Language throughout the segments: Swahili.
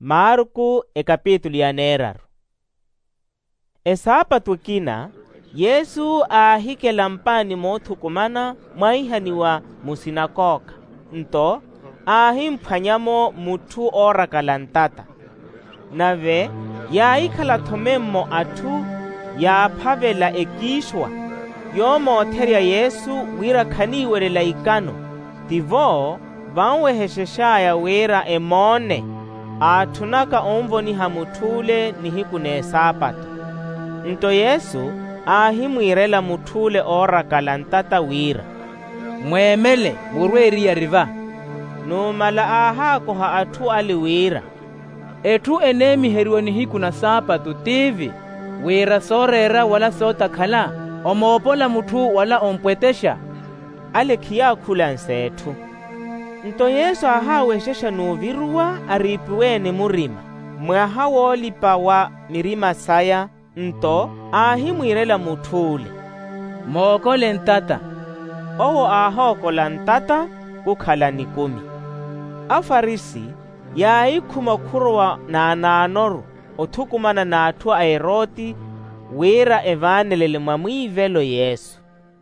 Marko ekapitulo ya 9. Esapatu kina Yesu ahikela mpani mothukumana mwaihaniwa musinagoga nto ahimphwanyamo muthu orakala ntata nave yaikhala thomemmo athu yaphavela ekishwa yomootherya Yesu wira khaniwelela ikano tivo vanwehesheshaya wira emone athunaka omvoniha muthule nihikune sapato nto Yesu ahimwirela muthule orakala ntata wira mwemele murweriya riva numala ahakoha athu ali wira ethu enemiheriwe nihikuna sapato tivi wira sorera wala sotakhala omoopola muthu wala ompwetesha alekhiyakhula nsethu nto Yesu ahaweshesha nuviruwa aripiwene murima mwaha woolipa wa mirima saya nto ahimwirela muthule mookole ntata owo ahookola ntata kukhala nikumi. Afarisi yaikhuma khuruwa naananoru othukumana naathu a Heroti wira evanelele mwamwivelo Yesu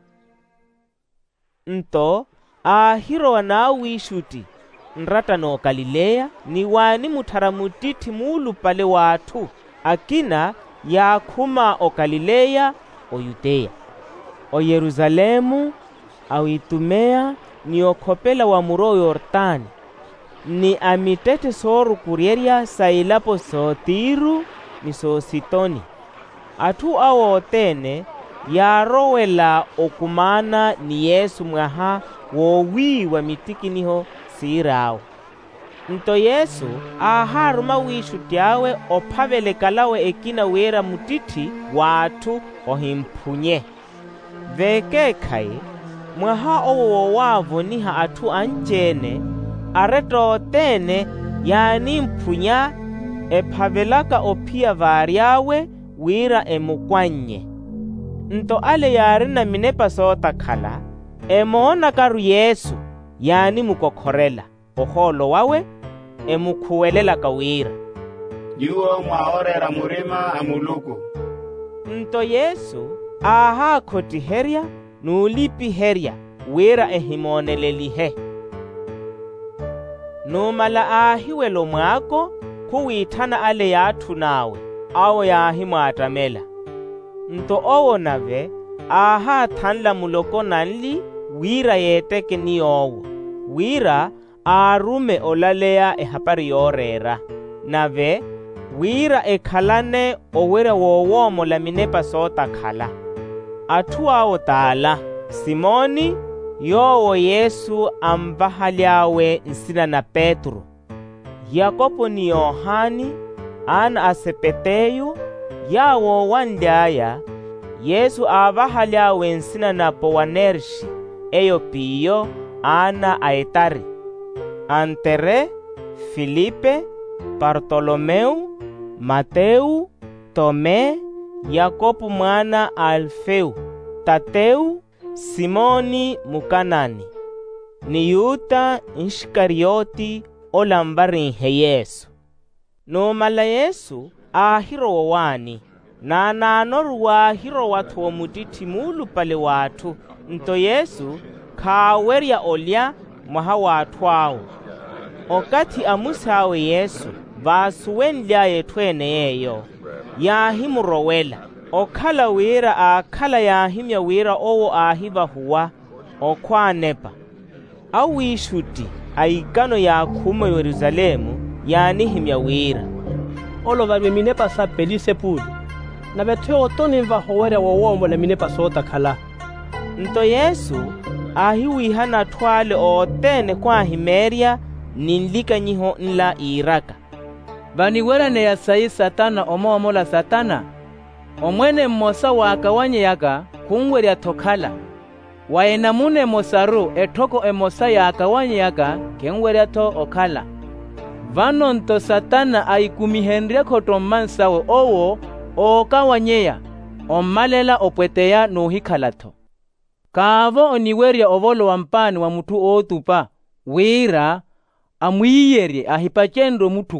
nto ahirowa naawishuti nratano Galileya niwani muthara mutithi muulupale waathu akina yakhuma o Galileya o Yudeya o Yerusalemu au Itumea ni okhopela wa muro Yordani ni amitete soru kuryeria sailapo so Tiru ni so Sidoni athu awo otene yarowela okumana ni Yesu mwaha wowiwa mitikiniho sirawo nto Yesu aharuma wishutyawe ophavelekalawe ekina wera mutithi waathu ohimphunye vekekhaye mwaha owo wavoniha athu anjene areto tene yani mphunya ephavelaka ophiya varyawe wira emukwanye nto ale yari na minepa sotakhala emoona karu Yesu yani mukokhorela oholo wawe emukhuwelela kawira yuwo mwaorera murima amuluku nto Yesu ahakhotiherya nuulipiherya wira ehimonelelihe numala ahiwelo mwako khuwithana ale yaathu nawe awo yahimwaatamela nto owo nave ahathanla muloko nanli wira yeteke ni owo wira arume olaleya ehapari yorera nave wira ekhalane owere wowomola minepa sotakhala athu awo tala Simoni yowo Yesu amvahalyawe nsina na Petro Yakobo ni Yohani ana a Sepeteyu yawo wandyaya Yesu avahalyawe nsina na Bowanershi eyo piyo ana aetari Antere Filipe Bartolomeu Mateu Tome Yakobo mwana Alfeu Tateu Simoni Mukanani ni Yuda Iskarioti olambarihe Yesu numala Yesu ahirowa wani naananoru waahirowa wathu omutithi muulupale waathu nto Yesu khaawerya olya mwaha waathu awo okati amusawe Yesu vaasuwenlyaye ethu yeyo yahimurowela okhala wira akhala yahimya wira owo ahivahuwa okhwanepa awishuti aikano yakhuma Yerusalemu yanihimya wira olovarwe minepa sa Belisepuli na vethe otoni mvahowerya wowomola minepa sotakhala nto Yesu ahiwihana athwale otene kwahimerya ninlikanyiho nla iraka vaniwelane ya sayi Satana omoomola Satana omwene mmosa waakawanyeyaka khunwerya thokhala waenamune mosaru ethoko emosa yaakawanyeyaka kenweryato okhala vano nto Satana aikumihenrye khoto mmansawe owo ookawanyeya ommalela opweteya nuuhikhalatho kaavo oniwerya ovolo wa mpani wa muthu ootupa wira amwiyerye ahipachenro muthukwa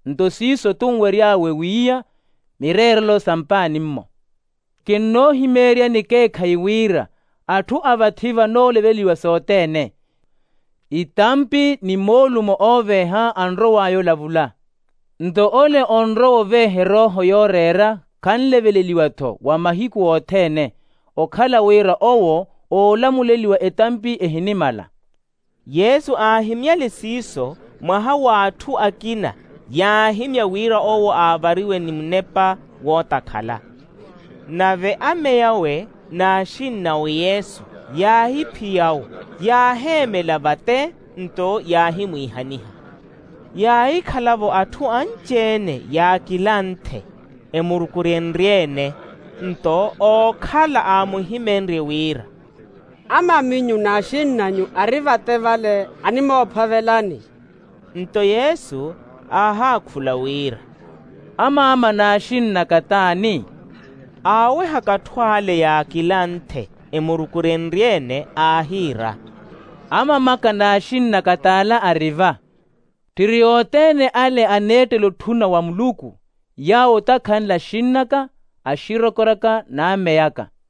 ntosiso tunweryawe wiya mirerelo sampani mmo. Kinnohimerya nikeekhaiwira athu avathiva nooleveliwa sootene. Itampi ni moolumo oveha anro wayo lavula. Nto ole onro ovehe roho yorera kanleveleliwatho wa mahiku othene okhala wira owo oolamuleliwa etampi ehinimala. Yesu aahimya lisiso mwaha wathu akina yaahimya wira owo aavariwe ni munepa wootakhala. Nave ameyawe naashinnawe Yesu yaahiphiyawo yaahemela vate nto yaahimwihaniha. Yaahikhalavo athu anceene yaakilanthe emurukurenryene nto ookhala aamuhimenrye wira. Amaminyu naashinnanyu arivate vale animoophavelani. Nto Yesu aahaakhula wira. Amaama naashinna katani. Aawe hakathwale yaakilanthe emurukurenryene aahira. Amamaka naashinna katala ariva. Tiriyootene ale aneetelo thuna wa Muluku yawo takhanla shinnaka ashirokoraka naameyaka.